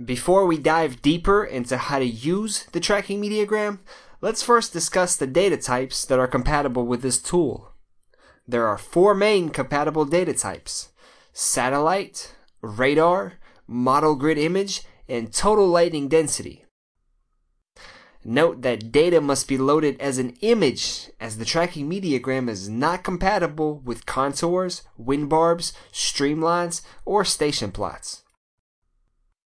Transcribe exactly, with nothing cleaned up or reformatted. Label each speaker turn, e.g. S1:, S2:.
S1: Before we dive deeper into how to use the tracking mediagram, let's first discuss the data types that are compatible with this tool. There are four main compatible data types: satellite, radar, model grid image, and total lighting density. Note that data must be loaded as an image, as the tracking mediagram is not compatible with contours, wind barbs, streamlines, or station plots.